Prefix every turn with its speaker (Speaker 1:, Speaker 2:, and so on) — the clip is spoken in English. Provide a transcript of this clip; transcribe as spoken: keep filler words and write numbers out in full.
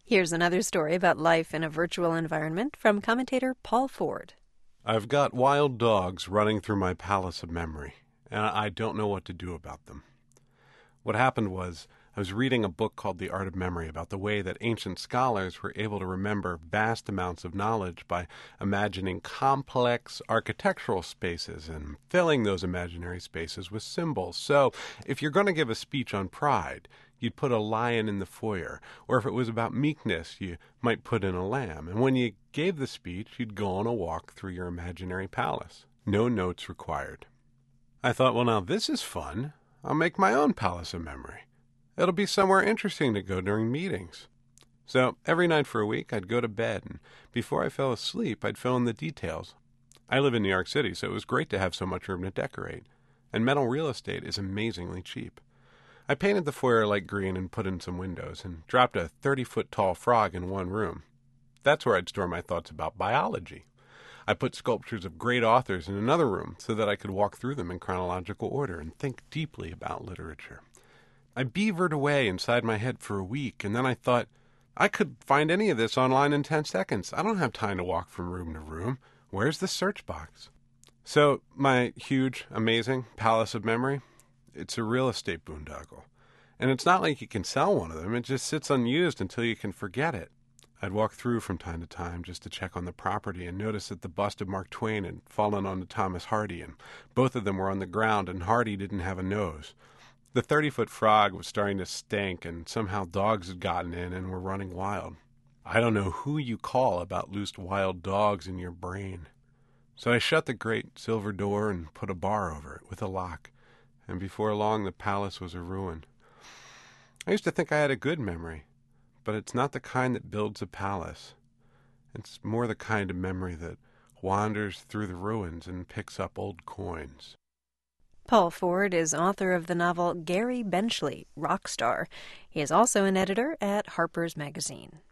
Speaker 1: Here's another story about life in a virtual environment from commentator Paul Ford.
Speaker 2: I've got wild dogs running through my palace of memory, and I don't know what to do about them. What happened was, I was reading a book called The Art of Memory about the way that ancient scholars were able to remember vast amounts of knowledge by imagining complex architectural spaces and filling those imaginary spaces with symbols. So, if you're going to give a speech on pride, you'd put a lion in the foyer, or if it was about meekness, you might put in a lamb. And when you gave the speech, you'd go on a walk through your imaginary palace. No notes required. I thought, well, now this is fun. I'll make my own palace of memory. It'll be somewhere interesting to go during meetings. So every night for a week, I'd go to bed, and before I fell asleep, I'd fill in the details. I live in New York City, so it was great to have so much room to decorate. And metal real estate is amazingly cheap. I painted the foyer light green and put in some windows, and dropped a thirty-foot-tall frog in one room. That's where I'd store my thoughts about biology. I put sculptures of great authors in another room so that I could walk through them in chronological order and think deeply about literature. I beavered away inside my head for a week, and then I thought, I could find any of this online in ten seconds. I don't have time to walk from room to room. Where's the search box? So, my huge, amazing palace of memory, it's a real estate boondoggle. And it's not like you can sell one of them. It just sits unused until you can forget it. I'd walk through from time to time just to check on the property and notice that the bust of Mark Twain had fallen onto Thomas Hardy, and both of them were on the ground, and Hardy didn't have a nose. The thirty-foot frog was starting to stink, and somehow dogs had gotten in and were running wild. I don't know who you call about loose wild dogs in your brain. So I shut the great silver door and put a bar over it with a lock, and before long the palace was a ruin. I used to think I had a good memory, but it's not the kind that builds a palace. It's more the kind of memory that wanders through the ruins and picks up old coins.
Speaker 1: Paul Ford is author of the novel Gary Benchley, Rockstar. He is also an editor at Harper's Magazine.